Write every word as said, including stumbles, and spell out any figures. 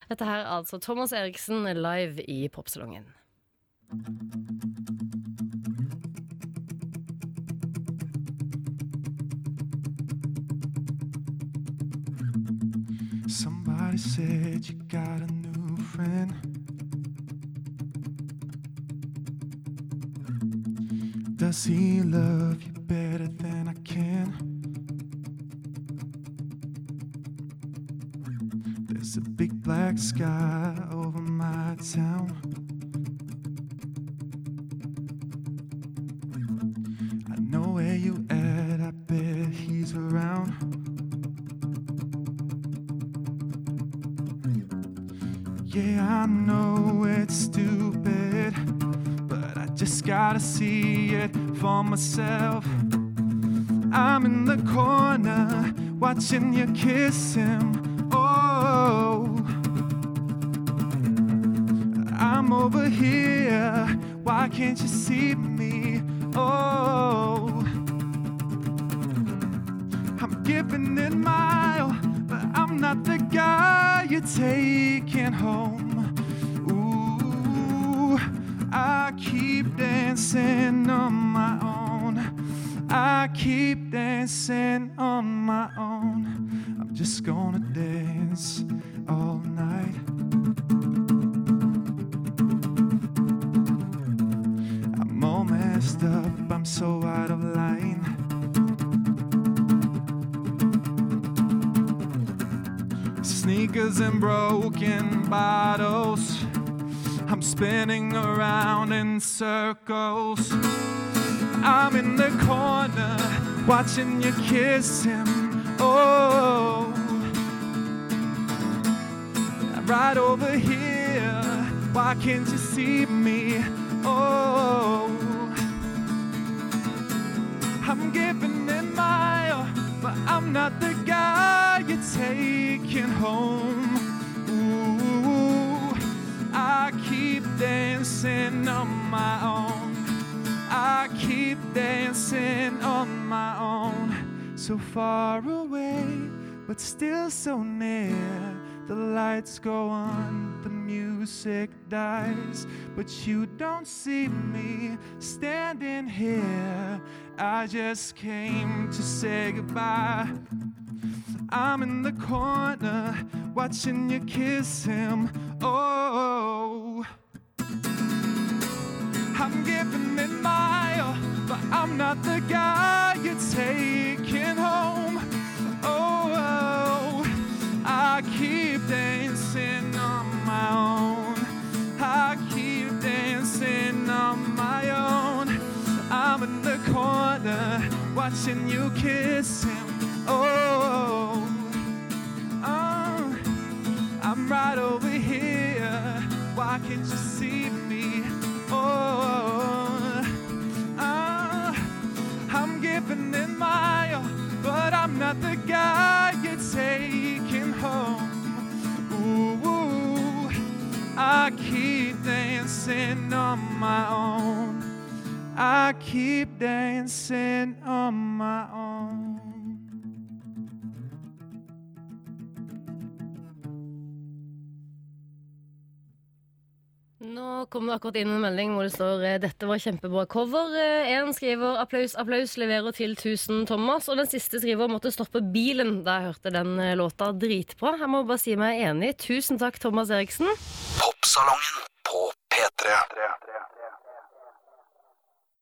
Dette her er altså Thomas Eriksen live i Popsalongen. Somebody said you got a new friend. Does he love you better than I can? There's a big black sky over my town. I know where you at, I bet he's around. Yeah, I know it's stupid, but I just gotta see it for myself. I'm in the corner, watching you kiss him. Oh, I'm over here, why can't you see me? Oh, I'm giving it my all, but I'm not the guy you're taking home. Ooh, I keep dancing on my own. I keep dancing on my own. I'm just gonna dance all night. I'm all messed up, I'm so out of line. Sneakers and broken bottles, I'm spinning around in circles. I'm in the corner, watching you kiss him. Oh, right over here, why can't you see me? Oh, I'm giving it my all, but I'm not the guy you're taking home. Ooh, I keep dancing on my own. I keep dancing on my own. So far away, but still so near. The lights go on, the music dies, but you don't see me standing here. I just came to say goodbye. I'm in the corner, watching you kiss him. Oh, I'm giving it my all, but I'm not the guy you're taking home. Oh, oh, I keep dancing on my own. I keep dancing on my own. I'm in the corner, watching you kiss him. Oh, oh, I'm right over here. Why can't you see me? Oh, uh, I'm giving it my all, but I'm not the guy you're taking home. Ooh, I keep dancing on my own. I keep dancing on my own. Nå kom det akkurat inn en melding hvor det står eh, dette var kjempebra cover. Eh, En skriver applaus, applaus, leverer til tusen Thomas. Og den siste skriver måtte stoppe bilen da jeg hørte den eh, låta dritbra. Jeg må bare si meg enig. Tusen takk, Thomas Eriksen. Popsalongen på P tre.